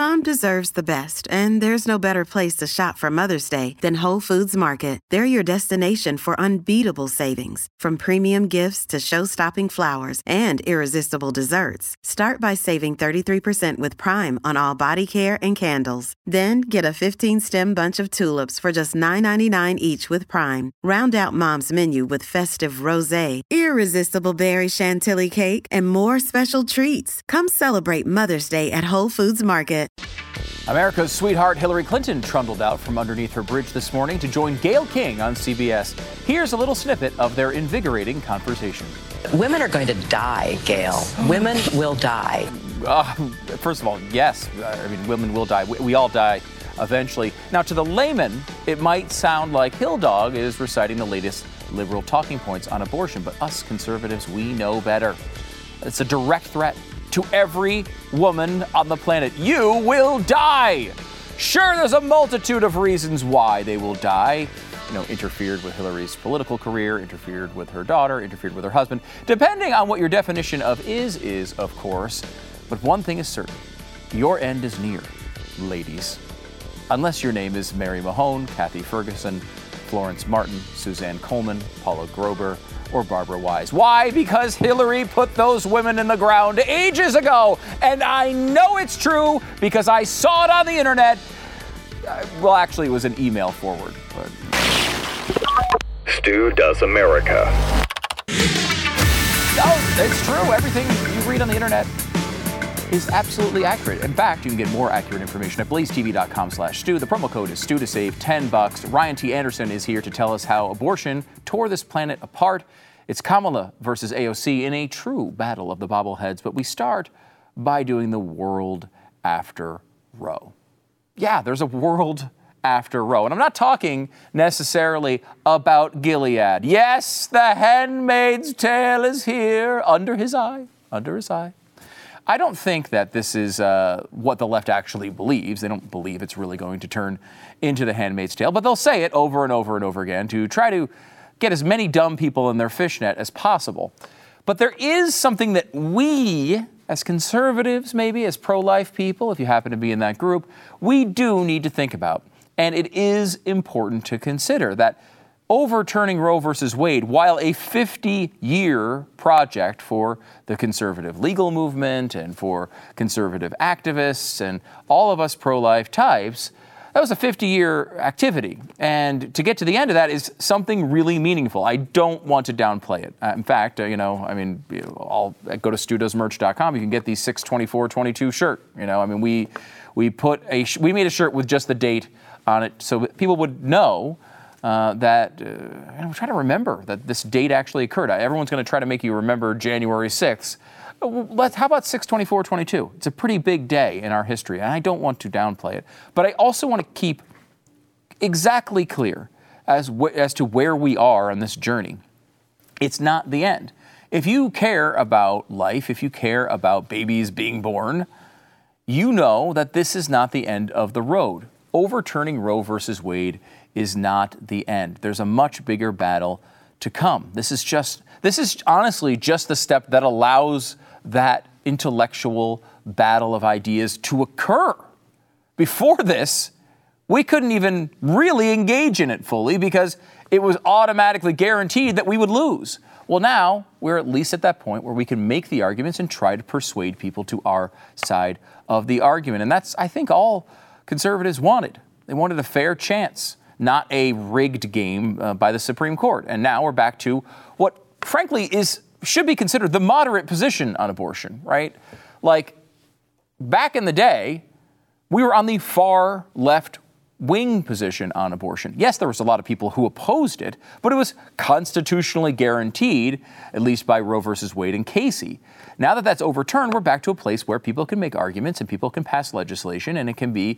Mom deserves the best, and there's no better place to shop for Mother's Day than Whole Foods Market. They're your destination for unbeatable savings, from premium gifts to show-stopping flowers and irresistible desserts. Start by saving 33% with Prime on all body care and candles. Then get a 15-stem bunch of tulips for just $9.99 each with Prime. Round out Mom's menu with festive rosé, irresistible berry chantilly cake, and more special treats. Come celebrate Mother's Day at Whole Foods Market. America's sweetheart Hillary Clinton trundled out from underneath her bridge this morning to join Gayle King on CBS. Here's a little snippet of their invigorating conversation. Women are going to die, Gayle. Women will die. First of all, yes. I mean, women will die. We all die eventually. Now, to the layman, it might sound like Hill Dog is reciting the latest liberal talking points on abortion, but us conservatives, we know better. It's a direct threat to every woman on the planet. You will die. Sure, there's a multitude of reasons why they will die. Interfered with Hillary's political career, interfered with her daughter, interfered with her husband. Depending on what your definition of is, of course. But one thing is certain. Your end is near, ladies. Unless your name is Mary Mahone, Kathy Ferguson, Florence Martin, Suzanne Coleman, Paula Grober, or Barbara Wise. Why? Because Hillary put those women in the ground ages ago. And I know it's true because I saw it on the internet. Well, actually, it was an email forward. But... Stu Does America. Oh, it's true. Everything you read on the internet is absolutely accurate. In fact, you can get more accurate information at blazetv.com/Stu. The promo code is Stu to save $10. Ryan T. Anderson is here to tell us how abortion tore this planet apart. It's Kamala versus AOC in a true battle of the bobbleheads. But we start by doing the world after Roe. Yeah, there's a world after Roe. And I'm not talking necessarily about Gilead. Yes, the Handmaid's Tale is here under his eye. I don't think that this is what the left actually believes. They don't believe it's really going to turn into the Handmaid's Tale, but they'll say it over and over and over again to try to get as many dumb people in their fishnet as possible. But there is something that we, as conservatives, maybe as pro-life people, if you happen to be in that group, we do need to think about. And it is important to consider that overturning Roe versus Wade, while a 50-year project for the conservative legal movement and for conservative activists and all of us pro-life types, that was a 50-year activity. And to get to the end of that is something really meaningful. I don't want to downplay it. In fact, I'll go to studosmerch.com. You can get these 6/24/22 shirt. We made a shirt with just the date on it so people would know that I'm trying to remember that this date actually occurred. Everyone's going to try to make you remember January 6th. How about 6/24/22? It's a pretty big day in our history, and I don't want to downplay it. But I also want to keep exactly clear as to where we are on this journey. It's not the end. If you care about life, if you care about babies being born, you know that this is not the end of the road. Overturning Roe versus Wade is not the end. There's a much bigger battle to come. This is honestly just the step that allows that intellectual battle of ideas to occur. Before this, we couldn't even really engage in it fully because it was automatically guaranteed that we would lose. Well, now we're at least at that point where we can make the arguments and try to persuade people to our side of the argument. And that's, I think, all conservatives wanted. They wanted a fair chance, not a rigged game by the Supreme Court. And now we're back to what, frankly, should be considered the moderate position on abortion, right? Like, back in the day, we were on the far left wing position on abortion. Yes, there was a lot of people who opposed it, but it was constitutionally guaranteed, at least by Roe versus Wade and Casey. Now that that's overturned, we're back to a place where people can make arguments and people can pass legislation, and it can be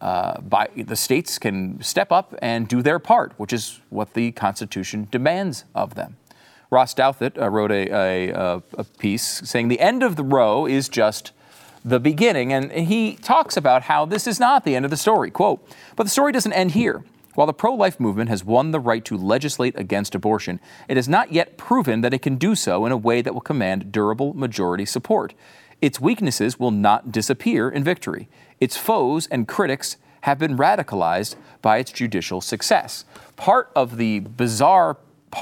the states can step up and do their part, which is what the Constitution demands of them. Ross Douthat wrote a piece saying the end of the Roe is just the beginning, and he talks about how this is not the end of the story. Quote, "But the story doesn't end here. While the pro-life movement has won the right to legislate against abortion, it has not yet proven that it can do so in a way that will command durable majority support. its weaknesses will not disappear in victory. Its foes and critics have been radicalized by its judicial success. Part of the bizarre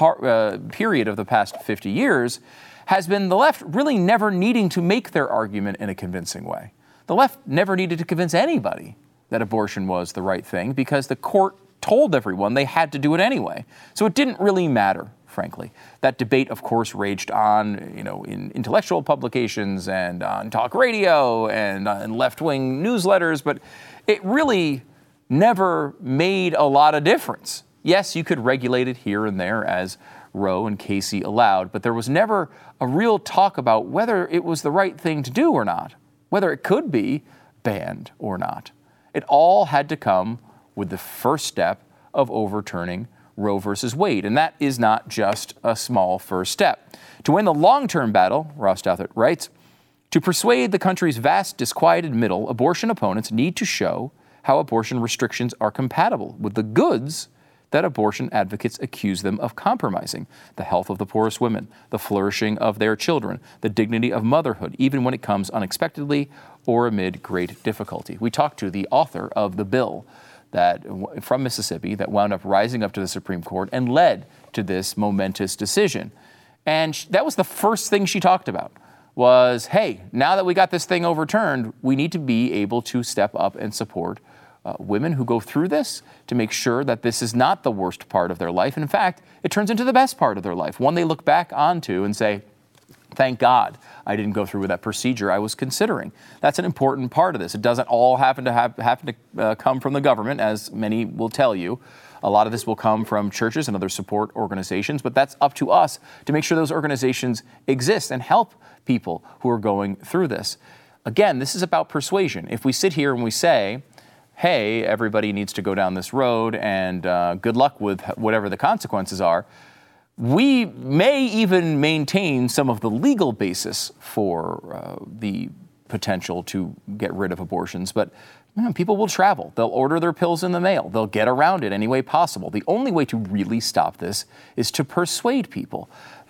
period of the past 50 years has been the left really never needing to make their argument in a convincing way. The left never needed to convince anybody that abortion was the right thing because the court told everyone they had to do it anyway. So it didn't really matter, frankly. That debate, of course, raged on, in intellectual publications and on talk radio and in left-wing newsletters, but it really never made a lot of difference. Yes, you could regulate it here and there as Roe and Casey allowed, but there was never a real talk about whether it was the right thing to do or not, whether it could be banned or not. It all had to come with the first step of overturning Roe versus Wade, and that is not just a small first step. To win the long-term battle, Ross Douthat writes, to persuade the country's vast disquieted middle, abortion opponents need to show how abortion restrictions are compatible with the goods that abortion advocates accuse them of compromising: the health of the poorest women, the flourishing of their children, the dignity of motherhood, even when it comes unexpectedly or amid great difficulty. We talked to the author of the bill from Mississippi that wound up rising up to the Supreme Court and led to this momentous decision. And that was the first thing she talked about was, hey, now that we got this thing overturned, we need to be able to step up and support women who go through this to make sure that this is not the worst part of their life. And in fact, it turns into the best part of their life, one they look back onto and say, thank God I didn't go through with that procedure I was considering. That's an important part of this. It doesn't all happen to come from the government, as many will tell you. A lot of this will come from churches and other support organizations, but that's up to us to make sure those organizations exist and help people who are going through this. Again, this is about persuasion. If we sit here and we say, hey, everybody needs to go down this road and good luck with whatever the consequences are, we may even maintain some of the legal basis for the potential to get rid of abortions, but people will travel. They'll order their pills in the mail. They'll get around it any way possible. The only way to really stop this is to persuade people.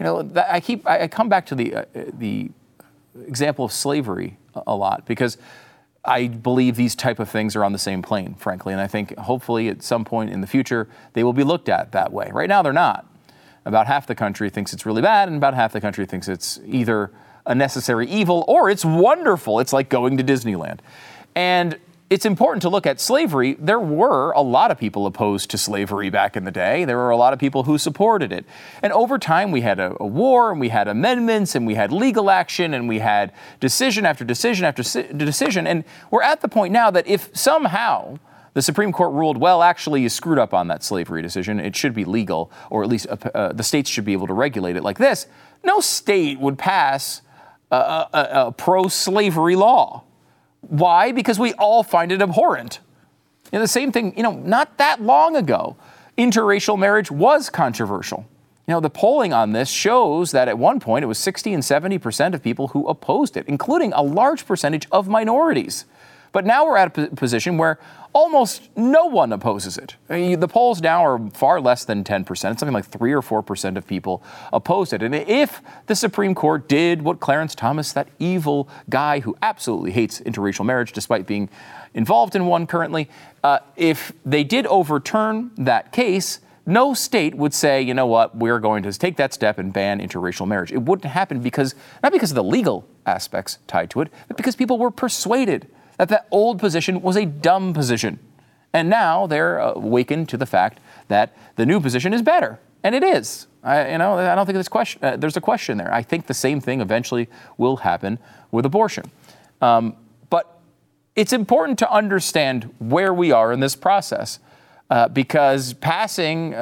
I come back to the example of slavery a lot because I believe these type of things are on the same plane, frankly, and I think hopefully at some point in the future they will be looked at that way. Right now they're not. About half the country thinks it's really bad, and about half the country thinks it's either a necessary evil or it's wonderful. It's like going to Disneyland. And it's important to look at slavery. There were a lot of people opposed to slavery back in the day. There were a lot of people who supported it. And over time, we had a war, and we had amendments, and we had legal action, and we had decision after decision after decision. And we're at the point now that if somehow the Supreme Court ruled, well, actually, you screwed up on that slavery decision, it should be legal, or at least the states should be able to regulate it like this, no state would pass a pro-slavery law. Why? Because we all find it abhorrent. The same thing, not that long ago, interracial marriage was controversial. The polling on this shows that at one point it was 60 and 70% of people who opposed it, including a large percentage of minorities. But now we're at a position where almost no one opposes it. The polls now are far less than 10%. It's something like 3 or 4% of people oppose it. And if the Supreme Court did what Clarence Thomas, that evil guy who absolutely hates interracial marriage despite being involved in one currently, if they did overturn that case, no state would say, you know what, we're going to take that step and ban interracial marriage. It wouldn't happen not because of the legal aspects tied to it, but because people were persuaded that old position was a dumb position. And now they're awakened to the fact that the new position is better. And it is. I don't think there's a question there. I think the same thing eventually will happen with abortion. But it's important to understand where we are in this process because passing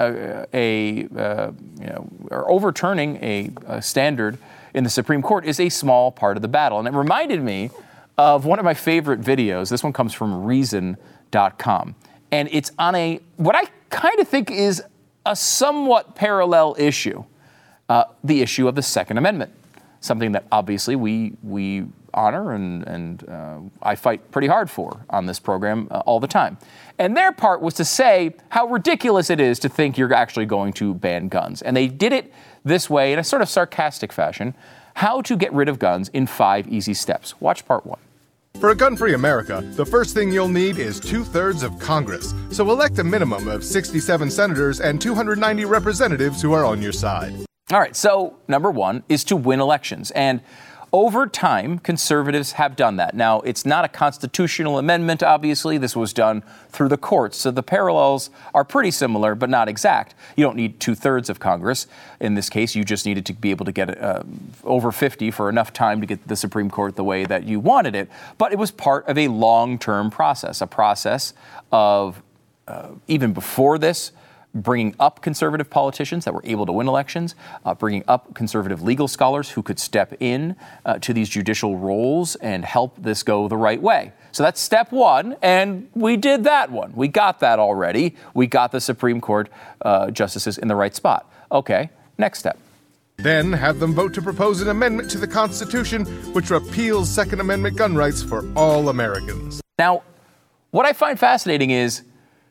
or overturning a standard in the Supreme Court is a small part of the battle. And it reminded me of one of my favorite videos. This one comes from Reason.com. And it's on what I kind of think is a somewhat parallel issue, the issue of the Second Amendment, something that obviously we honor and I fight pretty hard for on this program all the time. And their part was to say how ridiculous it is to think you're actually going to ban guns. And they did it this way in a sort of sarcastic fashion. how to get rid of guns in 5 easy steps. Watch part 1. For a gun-free America, the first thing you'll need is 2/3 of Congress. So elect a minimum of 67 senators and 290 representatives who are on your side. All right, so number 1 is to win elections. And over time, conservatives have done that. Now, it's not a constitutional amendment, obviously. This was done through the courts. So the parallels are pretty similar, but not exact. You don't need 2/3 of Congress. In this case, you just needed to be able to get over 50 for enough time to get the Supreme Court the way that you wanted it. But it was part of a long-term process, a process of, even before this, bringing up conservative politicians that were able to win elections, bringing up conservative legal scholars who could step in to these judicial roles and help this go the right way. So that's step 1, and we did that one. We got that already. We got the Supreme Court justices in the right spot. Okay, next step. Then have them vote to propose an amendment to the Constitution which repeals Second Amendment gun rights for all Americans. Now, what I find fascinating is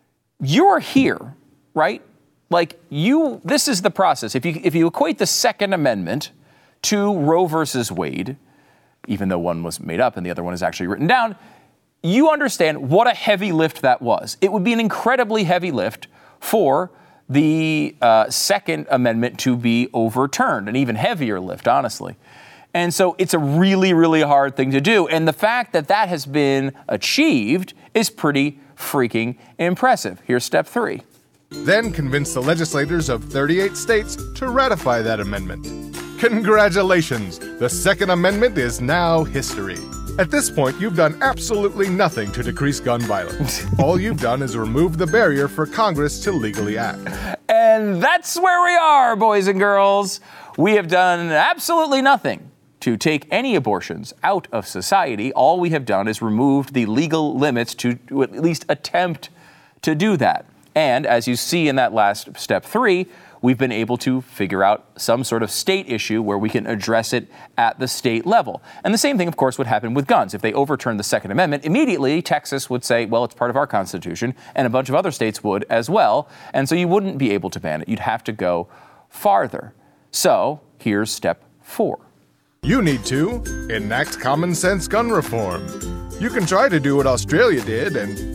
you're here, right? Like this is the process. If you equate the Second Amendment to Roe versus Wade, even though one was made up and the other one is actually written down, you understand what a heavy lift that was. It would be an incredibly heavy lift for the Second Amendment to be overturned, an even heavier lift, honestly. And so it's a really, really hard thing to do. And the fact that that has been achieved is pretty freaking impressive. Here's step 3. Then convince the legislators of 38 states to ratify that amendment. Congratulations! The Second Amendment is now history. At this point, you've done absolutely nothing to decrease gun violence. All you've done is remove the barrier for Congress to legally act. And that's where we are, boys and girls. We have done absolutely nothing to take any abortions out of society. All we have done is removed the legal limits to at least attempt to do that. And as you see in that last step 3, we've been able to figure out some sort of state issue where we can address it at the state level. And the same thing, of course, would happen with guns. If they overturned the Second Amendment, immediately Texas would say, well, it's part of our Constitution, and a bunch of other states would as well. And so you wouldn't be able to ban it. You'd have to go farther. So here's step 4. You need to enact common sense gun reform. You can try to do what Australia did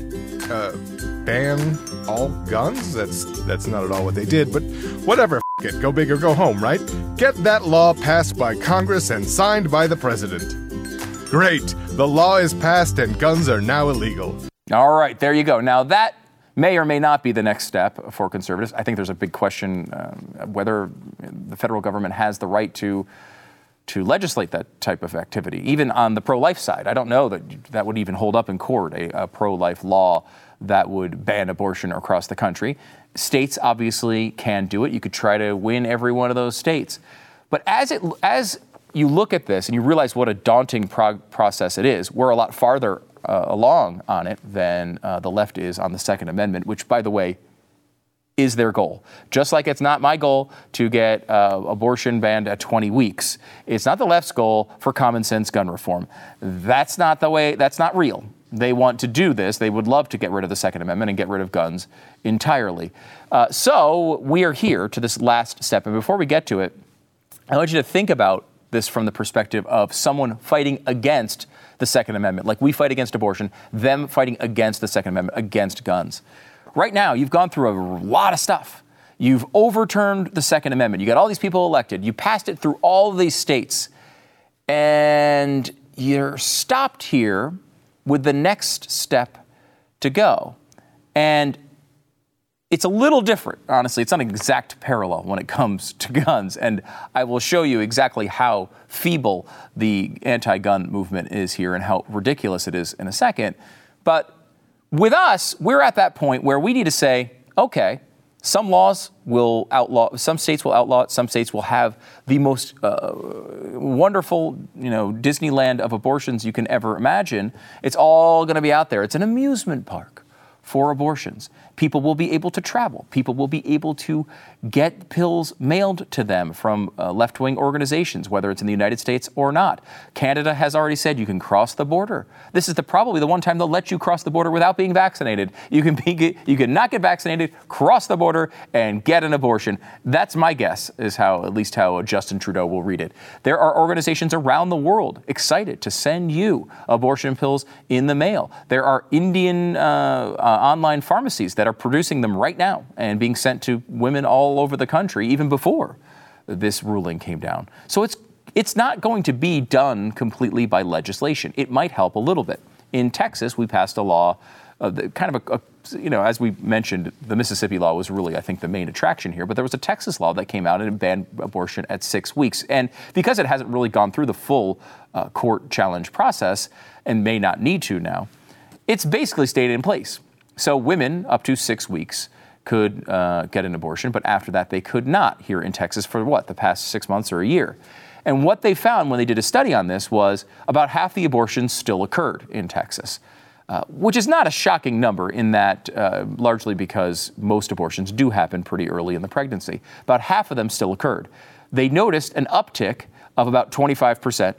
and ban all guns. That's not at all what they did, but whatever, it. Go big or go home, right? Get that law passed by Congress and signed by the president. Great, the law is passed and guns are now illegal. All right, there you go. Now that may or may not be the next step for conservatives. I think there's a big question whether the federal government has the right to legislate that type of activity, even on the pro-life side. I don't know that would even hold up in court, a pro-life law that would ban abortion across the country. States obviously can do it. You could try to win every one of those states. But as you look at this and you realize what a daunting process it is, we're a lot farther along on it than the left is on the Second Amendment, which, by the way, is their goal. Just like it's not my goal to get abortion banned at 20 weeks. It's not the left's goal for common sense gun reform. That's not the way, that's not real. They want to do this. They would love to get rid of the Second Amendment and get rid of guns entirely. So we are here to this last step. And before we get to it, I want you to think about this from the perspective of someone fighting against the Second Amendment. Like we fight against abortion, them fighting against the Second Amendment, against guns. Right now, you've gone through a lot of stuff. You've overturned the Second Amendment. You got all these people elected. You passed it through all of these states. And you're stopped here with the next step to go. And it's a little different, honestly. It's not an exact parallel when it comes to guns. And I will show you exactly how feeble the anti-gun movement is here and how ridiculous it is in a second. But with us, we're at that point where we need to say, okay, some laws will outlaw, some states will outlaw it, some states will have the most wonderful, Disneyland of abortions you can ever imagine. It's all going to be out there. It's an amusement park for abortions. People will be able to travel. People will be able to get pills mailed to them from left-wing organizations, whether it's in the United States or not. Canada has already said you can cross the border. This is probably the one time they'll let you cross the border without being vaccinated. You can not get vaccinated, cross the border, and get an abortion. That's my guess, is at least how Justin Trudeau will read it. There are organizations around the world excited to send you abortion pills in the mail. There are Indian online pharmacies that are producing them right now and being sent to women all over the country, even before this ruling came down. So it's not going to be done completely by legislation. It might help a little bit. In Texas, we passed a law, as we mentioned, the Mississippi law was really, I think, the main attraction here. But there was a Texas law that came out and banned abortion at 6 weeks. And because it hasn't really gone through the full court challenge process and may not need to now, it's basically stayed in place. So women up to 6 weeks could get an abortion, but after that they could not here in Texas for the past 6 months or a year. And what they found when they did a study on this was about half the abortions still occurred in Texas, which is not a shocking number in that largely because most abortions do happen pretty early in the pregnancy. About half of them still occurred. They noticed an uptick of about 25%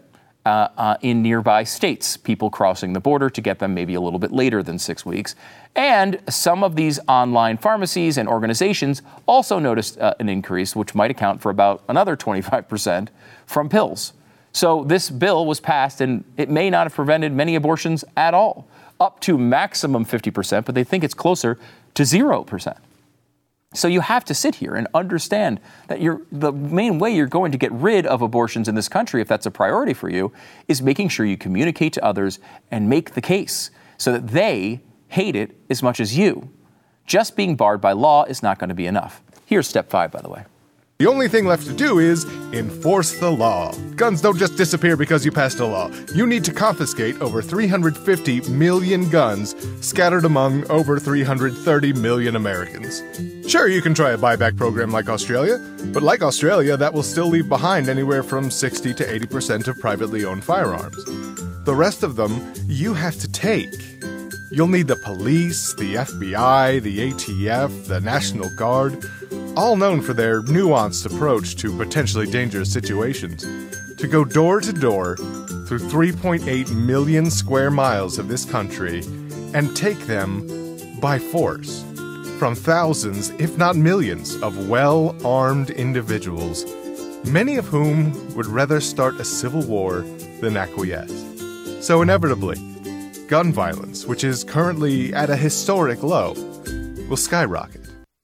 in nearby states, people crossing the border to get them maybe a little bit later than 6 weeks. And some of these online pharmacies and organizations also noticed an increase, which might account for about another 25% from pills. So this bill was passed, and it may not have prevented many abortions at all, up to maximum 50%, but they think it's closer to 0%. So you have to sit here and understand that the main way you're going to get rid of abortions in this country, if that's a priority for you, is making sure you communicate to others and make the case so that they hate it as much as you. Just being barred by law is not going to be enough. Here's step 5, by the way. The only thing left to do is enforce the law. Guns don't just disappear because you passed a law. You need to confiscate over 350 million guns scattered among over 330 million Americans. Sure, you can try a buyback program like Australia, but like Australia, that will still leave behind anywhere from 60 to 80% of privately owned firearms. The rest of them, you have to take. You'll need the police, the FBI, the ATF, the National Guard, all known for their nuanced approach to potentially dangerous situations, to go door to door through 3.8 million square miles of this country and take them by force from thousands, if not millions, of well-armed individuals, many of whom would rather start a civil war than acquiesce. So inevitably, gun violence, which is currently at a historic low, will skyrocket.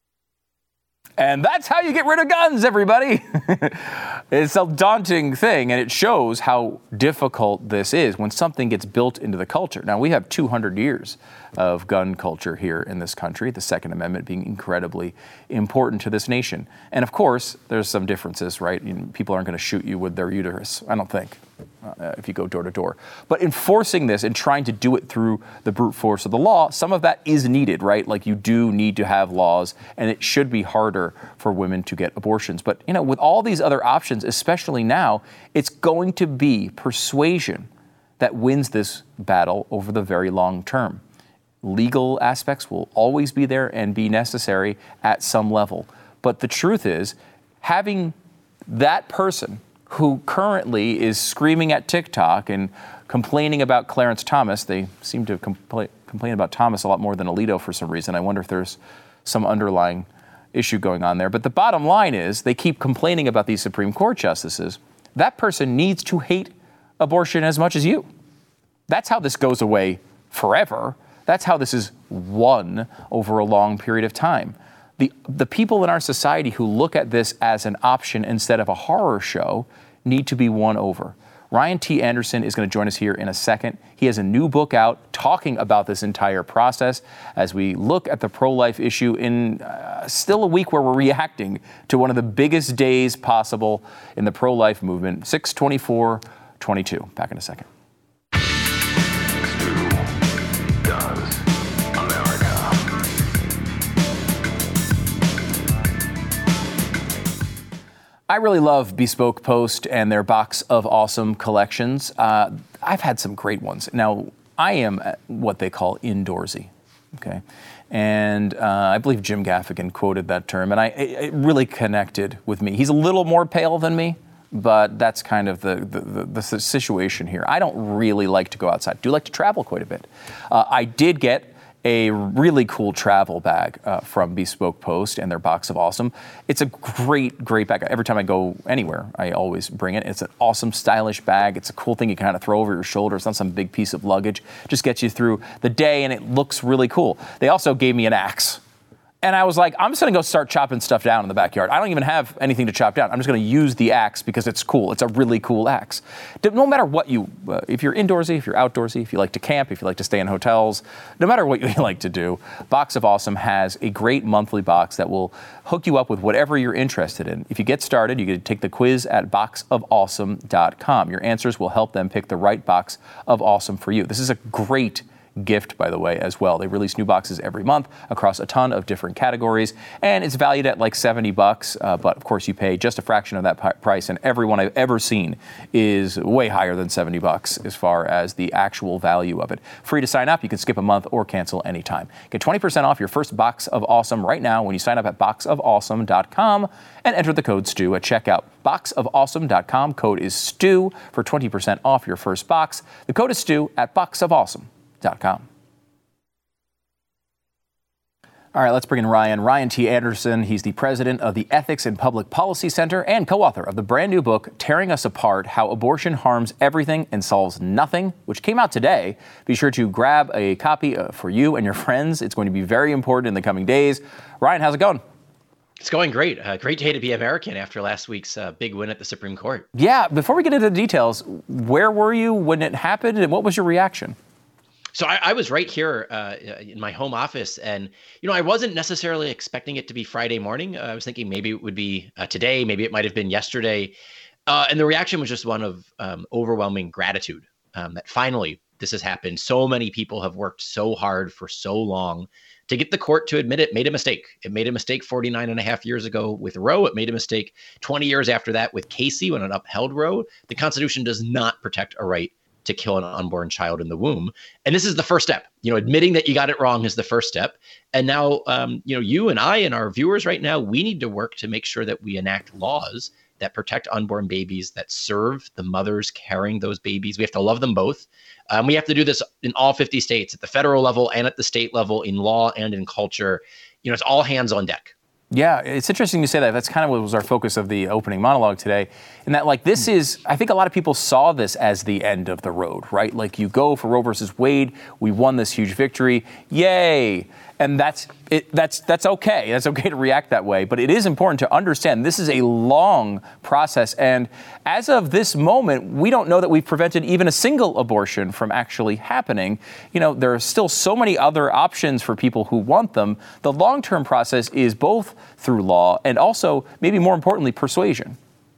And that's how you get rid of guns, everybody. It's a daunting thing, and it shows how difficult this is when something gets built into the culture. Now, we have 200 years of gun culture here in this country, the Second Amendment being incredibly important to this nation. And of course, there's some differences, right? People aren't going to shoot you with their uterus, I don't think, if you go door to door. But enforcing this and trying to do it through the brute force of the law, some of that is needed, right? Like you do need to have laws, and it should be harder for women to get abortions. But, with all these other options, especially now, it's going to be persuasion that wins this battle over the very long term. Legal aspects will always be there and be necessary at some level. But the truth is, having that person who currently is screaming at TikTok and complaining about Clarence Thomas, they seem to complain about Thomas a lot more than Alito for some reason. I wonder if there's some underlying issue going on there. But the bottom line is they keep complaining about these Supreme Court justices. That person needs to hate abortion as much as you. That's how this goes away forever. That's how this is won over a long period of time. The people in our society who look at this as an option instead of a horror show need to be won over. Ryan T. Anderson is going to join us here in a second. He has a new book out talking about this entire process as we look at the pro-life issue in still a week where we're reacting to one of the biggest days possible in the pro-life movement, 6/24/22. Back in a second. I really love Bespoke Post and their Box of Awesome collections. I've had some great ones. Now, I am what they call indoorsy. Okay. And I believe Jim Gaffigan quoted that term, and it really connected with me. He's a little more pale than me, but that's kind of the situation here. I don't really like to go outside. I do like to travel quite a bit. I did get a really cool travel bag from Bespoke Post and their Box of Awesome. It's a great bag. Every time I go anywhere, I always bring it. It's an awesome, stylish bag. It's a cool thing you can kind of throw over your shoulder. It's not some big piece of luggage. Just gets you through the day, and it looks really cool. They also gave me an axe. And I was like, I'm just going to go start chopping stuff down in the backyard. I don't even have anything to chop down. I'm just going to use the axe because it's cool. It's a really cool axe. No matter what if you're indoorsy, if you're outdoorsy, if you like to camp, if you like to stay in hotels, no matter what you like to do, Box of Awesome has a great monthly box that will hook you up with whatever you're interested in. If you get started, you can take the quiz at boxofawesome.com. Your answers will help them pick the right Box of Awesome for you. This is a great gift, by the way, as well. They release new boxes every month across a ton of different categories, and it's valued at like $70, but of course you pay just a fraction of that price, and every one I've ever seen is way higher than $70 as far as the actual value of it. Free to sign up. You can skip a month or cancel anytime. Get 20% off your first Box of Awesome right now when you sign up at boxofawesome.com and enter the code STU at checkout. Boxofawesome.com. Code is STU for 20% off your first box. The code is STU at boxofawesome.com. All right, let's bring in Ryan T. Anderson. He's the president of the Ethics and Public Policy Center and co-author of the brand new book, Tearing Us Apart, How Abortion Harms Everything and Solves Nothing, which came out today. Be sure to grab a copy for you and your friends. It's going to be very important in the coming days. Ryan, how's it going? It's going great. Great day to be American after last week's big win at the Supreme Court. Yeah, before we get into the details, where were you when it happened and what was your reaction? So I was right here in my home office, and I wasn't necessarily expecting it to be Friday morning. I was thinking maybe it would be today, maybe it might have been yesterday, and the reaction was just one of overwhelming gratitude that finally this has happened. So many people have worked so hard for so long to get the court to admit it made a mistake. It made a mistake 49 and a half years ago with Roe. It made a mistake 20 years after that with Casey when it upheld Roe. The Constitution does not protect a right to kill an unborn child in the womb. And this is the first step. Admitting that you got it wrong is the first step. And now, you and I and our viewers right now, we need to work to make sure that we enact laws that protect unborn babies, that serve the mothers carrying those babies. We have to love them both. We have to do this in all 50 states, at the federal level and at the state level, in law and in culture. It's all hands on deck. Yeah, it's interesting you say that. That's kind of what was our focus of the opening monologue today. And that, this is, I think a lot of people saw this as the end of the road, right? Like, you go for Roe versus Wade, we won this huge victory, yay. And that's okay. That's okay to react that way. But it is important to understand this is a long process. And as of this moment, we don't know that we've prevented even a single abortion from actually happening. There are still so many other options for people who want them. The long-term process is both through law and also, maybe more importantly, persuasion.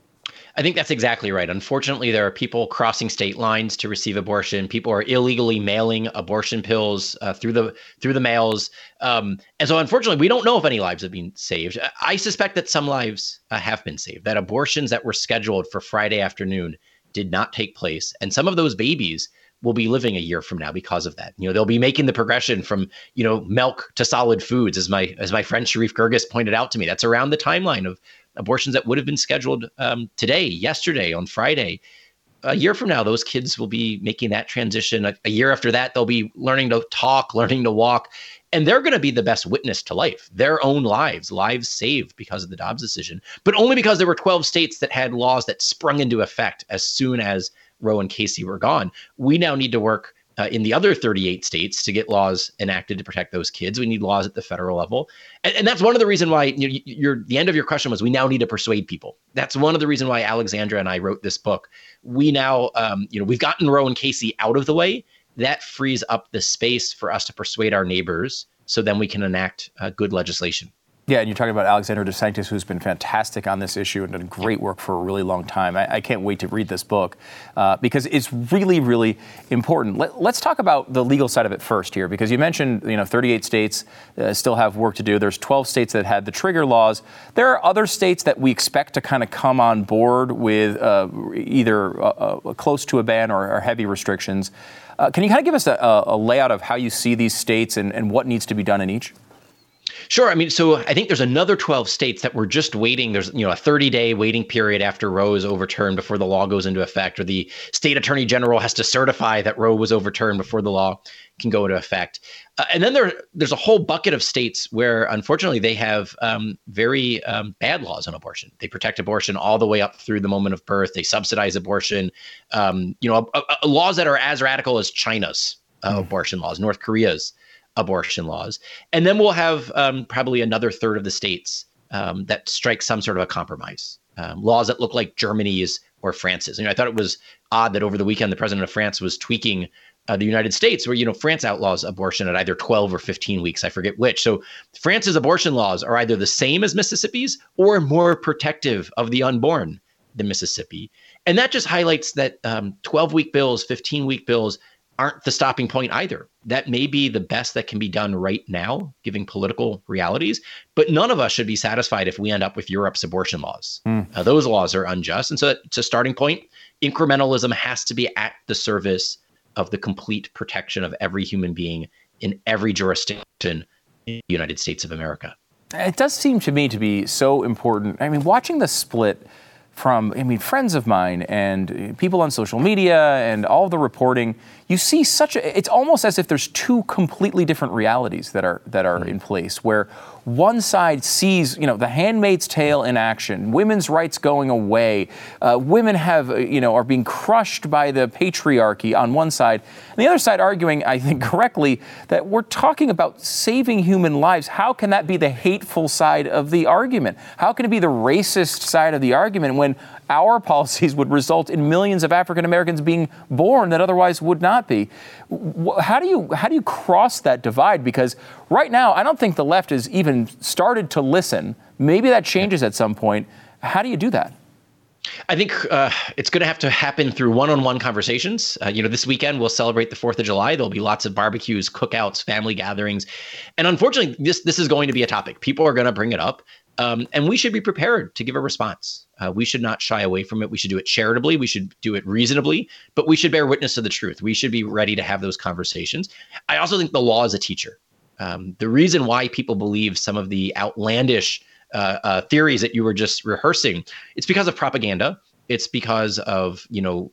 I think that's exactly right. Unfortunately, there are people crossing state lines to receive abortion. People are illegally mailing abortion pills through the mails. And so, unfortunately, we don't know if any lives have been saved. I suspect that some lives have been saved, that abortions that were scheduled for Friday afternoon did not take place. And some of those babies will be living a year from now because of that. They'll be making the progression from, milk to solid foods, as my friend Sharif Girgis pointed out to me. That's around the timeline of abortions that would have been scheduled today, yesterday, on Friday. A year from now, those kids will be making that transition. A year after that, they'll be learning to talk, learning to walk, and they're going to be the best witness to life, their own lives saved because of the Dobbs decision, but only because there were 12 states that had laws that sprung into effect as soon as Roe and Casey were gone. We now need to work in the other 38 states to get laws enacted to protect those kids. We need laws at the federal level. And that's one of the reasons why the end of your question was, we now need to persuade people. That's one of the reasons why Alexandra and I wrote this book. We now, we've gotten Roe and Casey out of the way. That frees up the space for us to persuade our neighbors, so then we can enact good legislation. Yeah, and you're talking about Alexandra DeSanctis, who's been fantastic on this issue and done great work for a really long time. I can't wait to read this book because it's really, really important. Let's talk about the legal side of it first here, because you mentioned, 38 states still have work to do. There's 12 states that had the trigger laws. There are other states that we expect to kind of come on board with either close to a ban or heavy restrictions. Can you kind of give us a layout of how you see these states and what needs to be done in each? Sure. I mean, so I think there's another 12 states that were just waiting. There's, a 30-day waiting period after Roe is overturned before the law goes into effect, or the state attorney general has to certify that Roe was overturned before the law can go into effect. And then there's a whole bucket of states where, unfortunately, they have very bad laws on abortion. They protect abortion all the way up through the moment of birth. They subsidize abortion. Laws that are as radical as China's abortion laws, North Korea's abortion laws. And then we'll have probably another third of the states that strike some sort of a compromise. Laws that look like Germany's or France's. I thought it was odd that over the weekend, the president of France was tweaking the United States, where, France outlaws abortion at either 12 or 15 weeks. I forget which. So France's abortion laws are either the same as Mississippi's or more protective of the unborn than Mississippi. And that just highlights that 12-week bills, 15-week bills aren't the stopping point either. That may be the best that can be done right now, given political realities. But none of us should be satisfied if we end up with Europe's abortion laws. Those laws are unjust. And so it's a starting point. Incrementalism has to be at the service of the complete protection of every human being in every jurisdiction in the United States of America. It does seem to me to be so important. I mean, watching the split from, friends of mine and people on social media and all the reporting, you see it's almost as if there's two completely different realities that are in place, where one side sees, the Handmaid's Tale in action, women's rights going away, women are being crushed by the patriarchy on one side, and the other side arguing, I think correctly, that we're talking about saving human lives. How can that be the hateful side of the argument? How can it be the racist side of the argument when our policies would result in millions of African Americans being born that otherwise would not be? How do you cross that divide? Because right now, I don't think the left has even started to listen. Maybe that changes at some point. How do you do that? I think it's going to have to happen through one-on-one conversations. This weekend we'll celebrate the 4th of July. There'll be lots of barbecues, cookouts, family gatherings. And unfortunately, this is going to be a topic. People are going to bring it up. And we should be prepared to give a response. We should not shy away from it. We should do it charitably. We should do it reasonably, but we should bear witness to the truth. We should be ready to have those conversations. I also think the law is a teacher. The reason why people believe some of the outlandish theories that you were just rehearsing, it's because of propaganda. It's because of,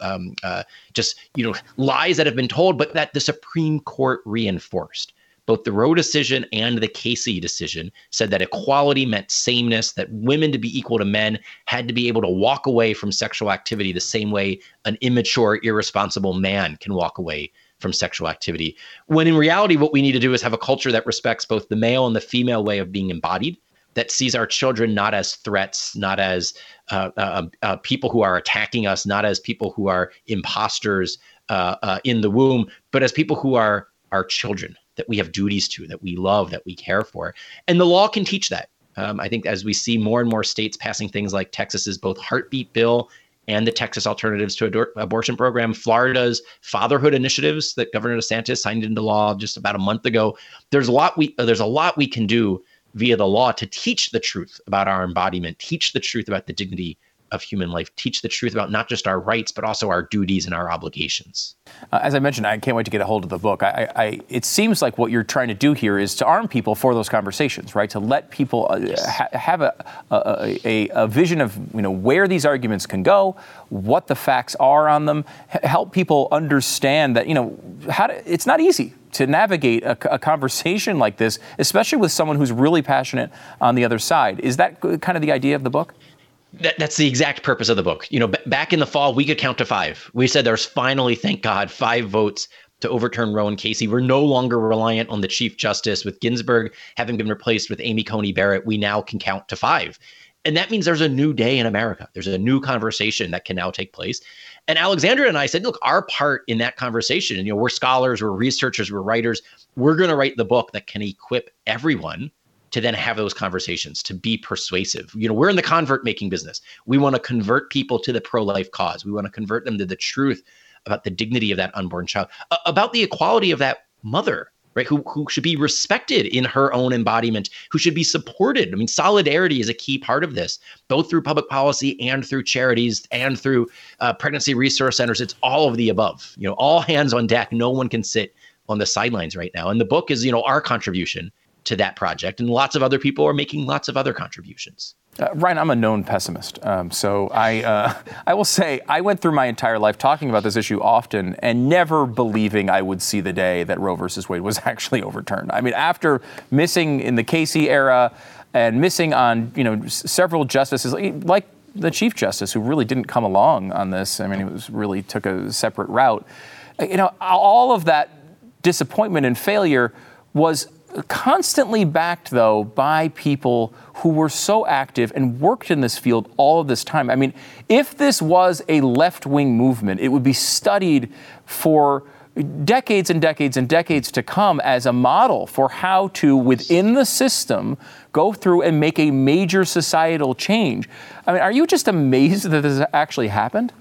lies that have been told, but that the Supreme Court reinforced. Both the Roe decision and the Casey decision said that equality meant sameness, that women, to be equal to men, had to be able to walk away from sexual activity the same way an immature, irresponsible man can walk away from sexual activity. When in reality, what we need to do is have a culture that respects both the male and the female way of being embodied, that sees our children not as threats, not as people who are attacking us, not as people who are imposters in the womb, but as people who are our children, that we have duties to, that we love, that we care for. And the law can teach that. I think as we see more and more states passing things like Texas's both heartbeat bill and the Texas Alternatives to Abortion program, Florida's fatherhood initiatives that Governor DeSantis signed into law just about a month ago, there's a lot we can do via the law to teach the truth about our embodiment, teach the truth about the dignity of human life, teach the truth about not just our rights, but also our duties and our obligations. As I mentioned, I can't wait to get a hold of the book. It seems like what you're trying to do here is to arm people for those conversations, right? To let people have a vision of where these arguments can go, what the facts are on them, help people understand that it's not easy to navigate a conversation like this, especially with someone who's really passionate on the other side. Is that kind of the idea of the book? That's the exact purpose of the book. Back in the fall, we could count to 5. We said there's finally, thank God, 5 votes to overturn Roe and Casey. We're no longer reliant on the Chief Justice. With Ginsburg having been replaced with Amy Coney Barrett, we now can count to 5. And that means there's a new day in America. There's a new conversation that can now take place. And Alexandra and I said, look, our part in that conversation, we're scholars, we're researchers, we're writers. We're going to write the book that can equip everyone to then have those conversations, to be persuasive. We're in the convert making business. We want to convert people to the pro-life cause. We want to convert them to the truth about the dignity of that unborn child, about the equality of that mother, right? Who should be respected in her own embodiment, who should be supported. I mean, solidarity is a key part of this, both through public policy and through charities and through pregnancy resource centers. It's all of the above, all hands on deck. No one can sit on the sidelines right now. And the book is, our contribution to that project. And lots of other people are making lots of other contributions. Ryan, I'm a known pessimist. So I will say I went through my entire life talking about this issue often and never believing I would see the day that Roe versus Wade was actually overturned. I mean, after missing in the Casey era and missing on, several justices like the Chief Justice, who really didn't come along on this. I mean, really took a separate route. All of that disappointment and failure was constantly backed, though, by people who were so active and worked in this field all of this time. I mean, if this was a left-wing movement, it would be studied for decades and decades and decades to come as a model for how to, within the system, go through and make a major societal change. I mean, are you just amazed that this actually happened?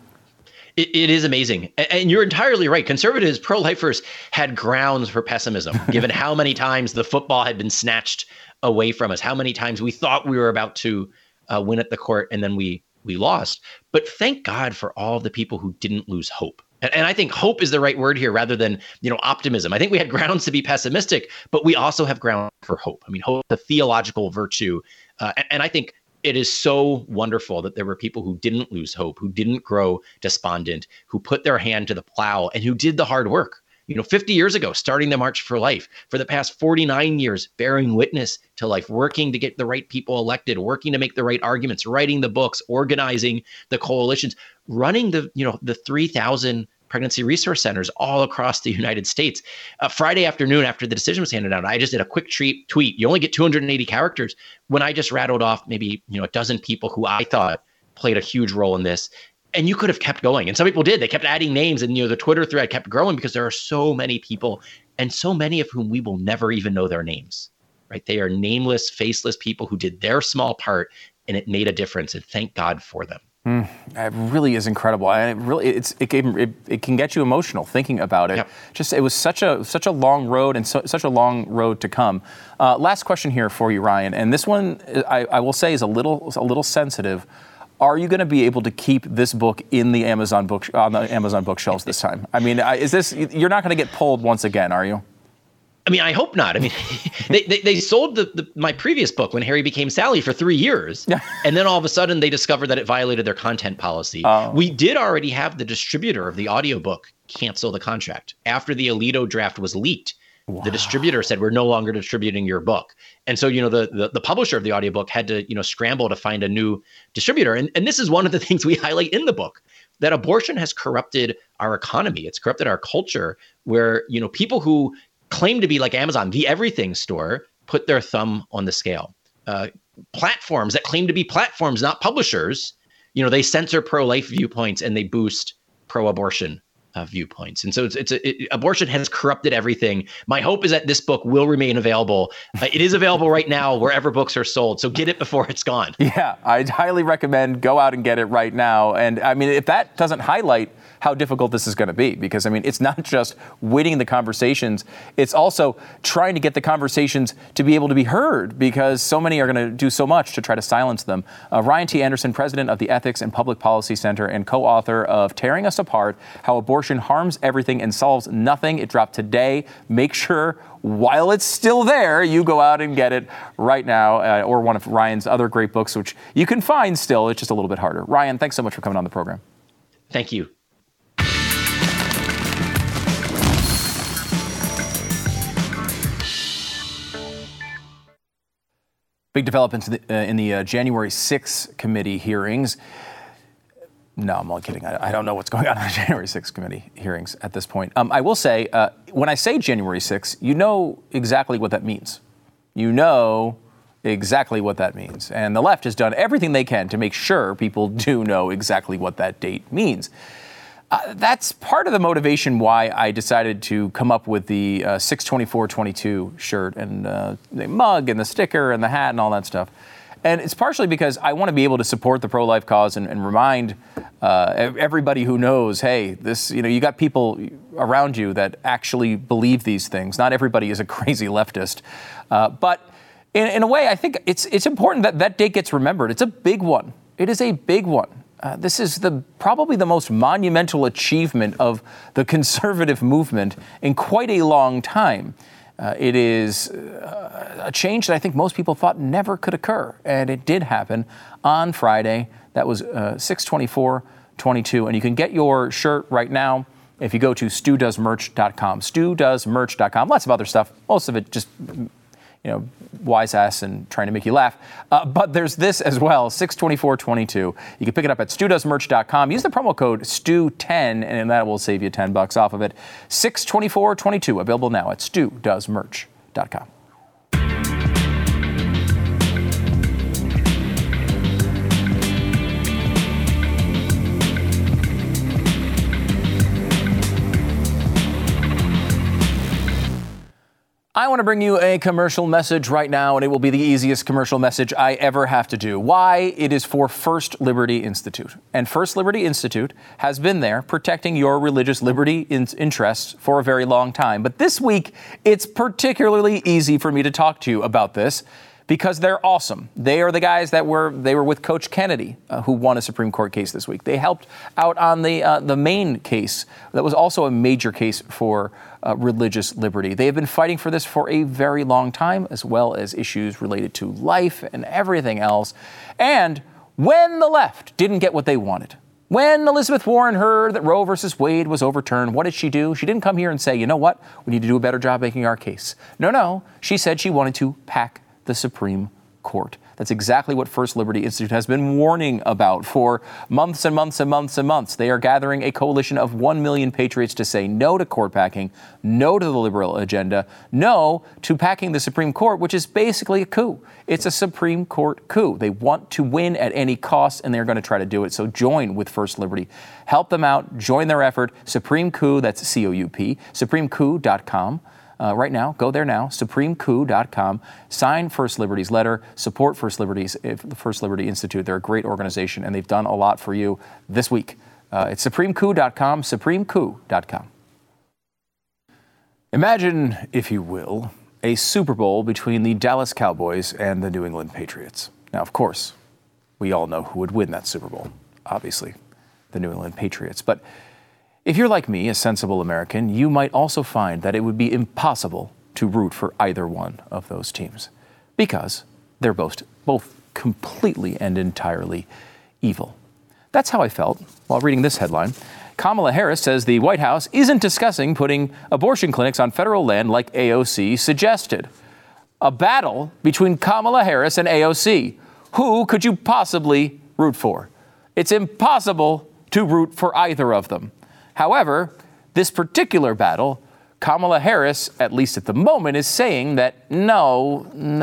It is amazing. And you're entirely right. Conservatives, pro-lifers had grounds for pessimism, given how many times the football had been snatched away from us, how many times we thought we were about to win at the court and then we lost. But thank God for all the people who didn't lose hope. And I think hope is the right word here rather than, optimism. I think we had grounds to be pessimistic, but we also have ground for hope. I mean, hope, the theological virtue. And I think it is so wonderful that there were people who didn't lose hope, who didn't grow despondent, who put their hand to the plow and who did the hard work. 50 years ago, starting the March for Life, for the past 49 years, bearing witness to life, working to get the right people elected, working to make the right arguments, writing the books, organizing the coalitions, running the 3,000 pregnancy resource centers all across the United States. Friday afternoon, after the decision was handed out, I just did a quick tweet. You only get 280 characters when I just rattled off maybe, a dozen people who I thought played a huge role in this. And you could have kept going. And some people did. They kept adding names and, the Twitter thread kept growing because there are so many people and so many of whom we will never even know their names, right? They are nameless, faceless people who did their small part and it made a difference. And thank God for them. It really is incredible. And it can get you emotional thinking about it. Yep. It was such a long road and such a long road to come. Last question here for you, Ryan. And this one, I will say, is a little sensitive. Are you going to be able to keep this book in the Amazon bookshelves this time? I mean, you're not going to get pulled once again, are you? I mean, I hope not. I mean, they sold my previous book, When Harry Became Sally, for 3 years. And then all of a sudden they discovered that it violated their content policy. Oh. We did already have the distributor of the audiobook cancel the contract. After the Alito draft was leaked, wow. The distributor said, we're no longer distributing your book. And so, the publisher of the audiobook had to, scramble to find a new distributor. And this is one of the things we highlight in the book, that abortion has corrupted our economy. It's corrupted our culture where, people who claim to be like Amazon, the everything store, put their thumb on the scale. Platforms that claim to be platforms, not publishers, they censor pro-life viewpoints and they boost pro-abortion viewpoints. And so abortion has corrupted everything. My hope is that this book will remain available. It is available right now wherever books are sold. So get it before it's gone. Yeah, I'd highly recommend go out and get it right now. And I mean, if that doesn't highlight how difficult this is going to be, because I mean, it's not just winning the conversations, it's also trying to get the conversations to be able to be heard, because so many are going to do so much to try to silence them. Ryan T. Anderson, president of the Ethics and Public Policy Center and co-author of Tearing Us Apart, How Abortion Harms Everything and Solves Nothing. It dropped today. Make sure while it's still there, you go out and get it right now, or one of Ryan's other great books, which you can find still. It's just a little bit harder. Ryan, thanks so much for coming on the program. Thank you. Big developments in the January 6th committee hearings. No, I'm only kidding. I don't know what's going on in the January 6th committee hearings at this point. I will say, when I say January 6th, you know exactly what that means. You know exactly what that means. And the left has done everything they can to make sure people do know exactly what that date means. That's part of the motivation why I decided to come up with the 62422 shirt and the mug and the sticker and the hat and all that stuff. And it's partially because I want to be able to support the pro-life cause and remind everybody who knows, hey, this, you got people around you that actually believe these things. Not everybody is a crazy leftist. But in a way, I think it's important that date gets remembered. It's a big one. It is a big one. This is probably the most monumental achievement of the conservative movement in quite a long time. It is a change that I think most people thought never could occur, and it did happen on Friday. That was 6/24/22, and you can get your shirt right now if you go to StuDoesMerch.com. StuDoesMerch.com. Lots of other stuff. Most of it just wise ass and trying to make you laugh. But there's this as well, 6/24/22. You can pick it up at StuDoesMerch.com. Use the promo code STU10, and that will save you $10 off of it. 6/24/22, available now at StuDoesMerch.com. I want to bring you a commercial message right now, and it will be the easiest commercial message I ever have to do. Why? It is for First Liberty Institute. And First Liberty Institute has been there protecting your religious liberty interests for a very long time. But this week, it's particularly easy for me to talk to you about this because they're awesome. They are the guys they were with Coach Kennedy, who won a Supreme Court case this week. They helped out on the Maine case. That was also a major case for religious liberty. They have been fighting for this for a very long time, as well as issues related to life and everything else. And when the left didn't get what they wanted, when Elizabeth Warren heard that Roe versus Wade was overturned, what did she do? She didn't come here and say, you know what, we need to do a better job making our case. No, she said she wanted to pack the Supreme Court. That's exactly what First Liberty Institute has been warning about for months and months and months and months. They are gathering a coalition of 1 million patriots to say no to court packing, no to the liberal agenda, no to packing the Supreme Court, which is basically a coup. It's a Supreme Court coup. They want to win at any cost, and they're going to try to do it. So join with First Liberty. Help them out. Join their effort. Supreme Coup, that's COUP, supremecoup.com. Right now, go there now, supremecoup.com. Sign First Liberty's letter. Support First Liberty Institute. They're a great organization, and they've done a lot for you this week. It's supremecoup.com, supremecoup.com. Imagine, if you will, a Super Bowl between the Dallas Cowboys and the New England Patriots. Now, of course, we all know who would win that Super Bowl. Obviously, the New England Patriots. But if you're like me, a sensible American, you might also find that it would be impossible to root for either one of those teams because they're both completely and entirely evil. That's how I felt while reading this headline. Kamala Harris says the White House isn't discussing putting abortion clinics on federal land like AOC suggested. A battle between Kamala Harris and AOC. Who could you possibly root for? It's impossible to root for either of them. However, this particular battle, Kamala Harris, at least at the moment, is saying that no,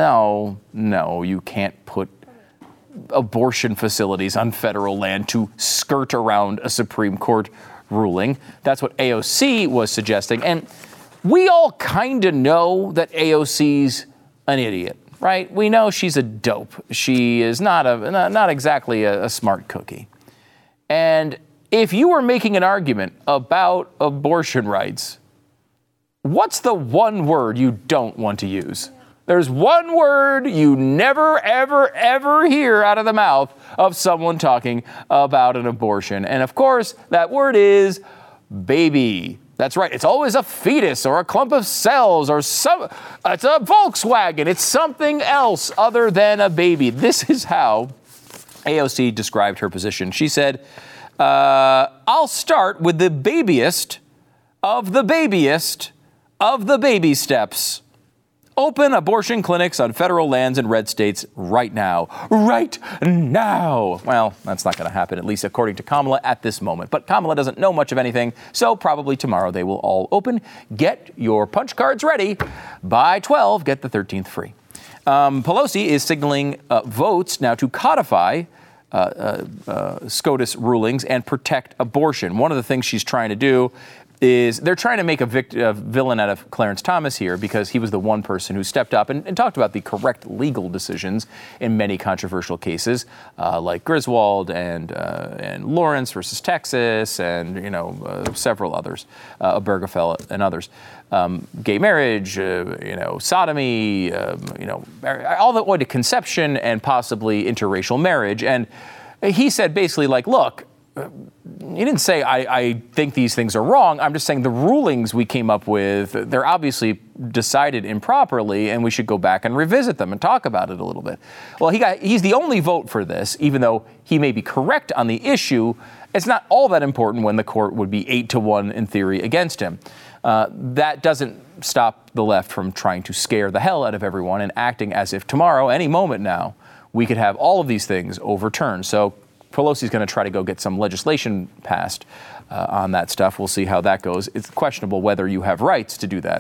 you can't put abortion facilities on federal land to skirt around a Supreme Court ruling. That's what AOC was suggesting. And we all kind of know that AOC's an idiot, right? We know she's a dope. She is not exactly a smart cookie. And if you were making an argument about abortion rights, what's the one word you don't want to use? There's one word you never, ever, ever hear out of the mouth of someone talking about an abortion. And of course, that word is baby. That's right. It's always a fetus or a clump of cells or it's a Volkswagen. It's something else other than a baby. This is how AOC described her position. She said, I'll start with the babiest of the babiest of the baby steps. Open abortion clinics on federal lands in red states right now. Right now. Well, that's not going to happen, at least according to Kamala at this moment. But Kamala doesn't know much of anything, so probably tomorrow they will all open. Get your punch cards ready. Buy 12, get the 13th free. Pelosi is signaling votes now to codify SCOTUS rulings and protect abortion. One of the things she's trying to do is they're trying to make a villain out of Clarence Thomas here because he was the one person who stepped up and talked about the correct legal decisions in many controversial cases, like Griswold and Lawrence versus Texas, and several others, Obergefell and others, gay marriage, sodomy, all the way to conception and possibly interracial marriage. And he said basically, like, look. He didn't say, I think these things are wrong. I'm just saying the rulings we came up with, they're obviously decided improperly, and we should go back and revisit them and talk about it a little bit. Well, he's the only vote for this, even though he may be correct on the issue. It's not all that important when the court would be 8-1 in theory against him. That doesn't stop the left from trying to scare the hell out of everyone and acting as if tomorrow, any moment now, we could have all of these things overturned. So Pelosi's going to try to go get some legislation passed on that stuff. We'll see how that goes. It's questionable whether you have rights to do that.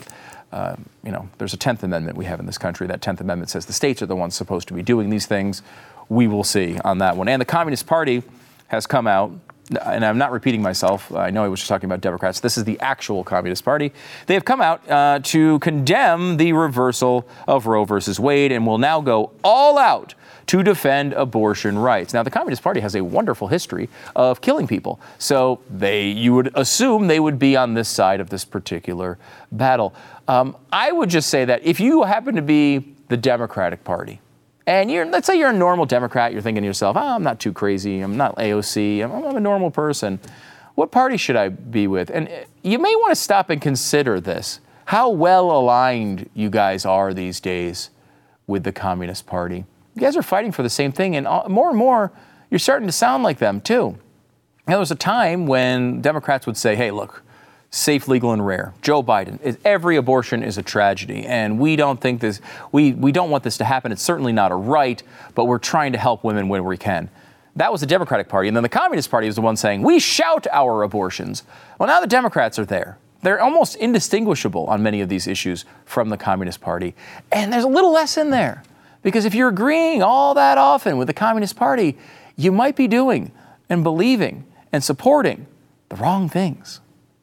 There's a 10th Amendment we have in this country. That 10th Amendment says the states are the ones supposed to be doing these things. We will see on that one. And the Communist Party has come out, and I'm not repeating myself. I know I was just talking about Democrats. This is the actual Communist Party. They have come out to condemn the reversal of Roe versus Wade and will now go all out to defend abortion rights. Now, the Communist Party has a wonderful history of killing people. So you would assume they would be on this side of this particular battle. I would just say that if you happen to be the Democratic Party, and let's say you're a normal Democrat, you're thinking to yourself, I'm not too crazy, I'm not AOC, I'm a normal person. What party should I be with? And you may want to stop and consider this. How well aligned you guys are these days with the Communist Party. You guys are fighting for the same thing, and more, you're starting to sound like them, too. Now, there was a time when Democrats would say, hey, look, safe, legal, and rare. Joe Biden, every abortion is a tragedy, and we don't think this, we don't want this to happen. It's certainly not a right, but we're trying to help women when we can. That was the Democratic Party, and then the Communist Party was the one saying, we shout our abortions. Well, now the Democrats are there. They're almost indistinguishable on many of these issues from the Communist Party, and there's a little less in there. Because if you're agreeing all that often with the Communist Party, you might be doing and believing and supporting the wrong things.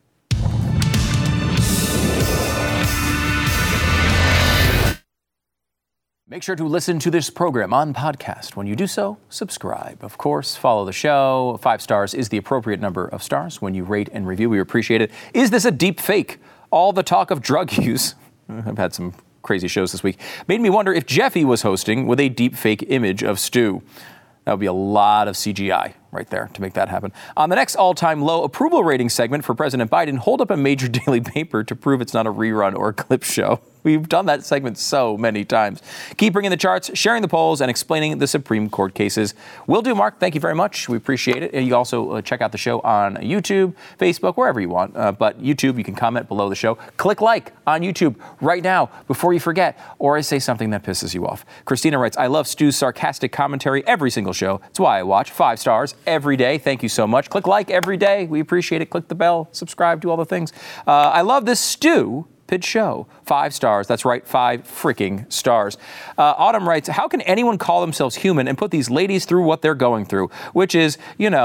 Make sure to listen to this program on podcast. When you do so, subscribe. Of course, follow the show. 5 stars is the appropriate number of stars when you rate and review. We appreciate it. Is this a deep fake? All the talk of drug use. I've had some crazy shows this week. Made me wonder if Jeffy was hosting with a deep fake image of Stu. That would be a lot of CGI right there to make that happen. On the next all-time low approval rating segment for President Biden, hold up a major daily paper to prove it's not a rerun or a clip show. We've done that segment so many times. Keep bringing the charts, sharing the polls, and explaining the Supreme Court cases. Will do, Mark. Thank you very much. We appreciate it. And you also check out the show on YouTube, Facebook, wherever you want. But YouTube, you can comment below the show. Click like on YouTube right now before you forget, or I say something that pisses you off. Christina writes, I love Stu's sarcastic commentary every single show. That's why I watch 5 stars every day. Thank you so much. Click like every day. We appreciate it. Click the bell, subscribe, do all the things. I love this Stu show. 5 stars. That's right. 5 freaking stars. Autumn writes, how can anyone call themselves human and put these ladies through what they're going through, which is,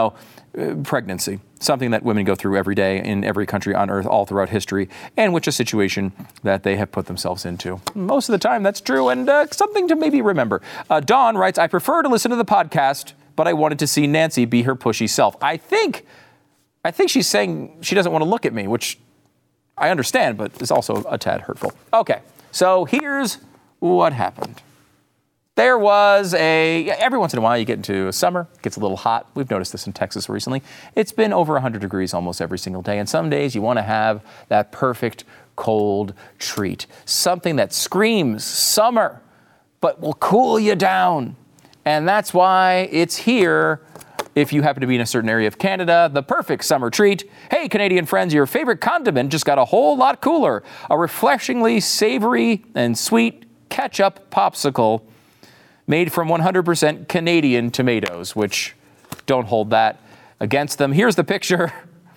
pregnancy, something that women go through every day in every country on earth all throughout history, and which is a situation that they have put themselves into. Most of the time, that's true, and something to maybe remember. Dawn writes, I prefer to listen to the podcast, but I wanted to see Nancy be her pushy self. I think she's saying she doesn't want to look at me, which I understand, but it's also a tad hurtful. Okay, so here's what happened. There was every once in a while you get into summer, it gets a little hot. We've noticed this in Texas recently. It's been over 100 degrees almost every single day, and some days you want to have that perfect cold treat. Something that screams summer, but will cool you down. And that's why it's here. If you happen to be in a certain area of Canada, the perfect summer treat. Hey, Canadian friends, your favorite condiment just got a whole lot cooler. A refreshingly savory and sweet ketchup popsicle made from 100% Canadian tomatoes, which don't hold that against them. Here's the picture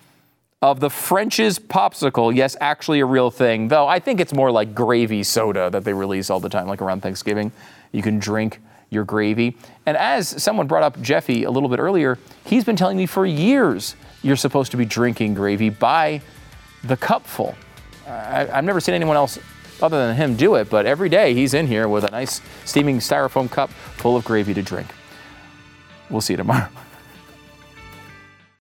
of the French's popsicle. Yes, actually a real thing, though I think it's more like gravy soda that they release all the time, like around Thanksgiving. You can drink your gravy. And as someone brought up Jeffy a little bit earlier, he's been telling me for years you're supposed to be drinking gravy by the cupful. I've never seen anyone else other than him do it, but every day he's in here with a nice steaming styrofoam cup full of gravy to drink. We'll see you tomorrow.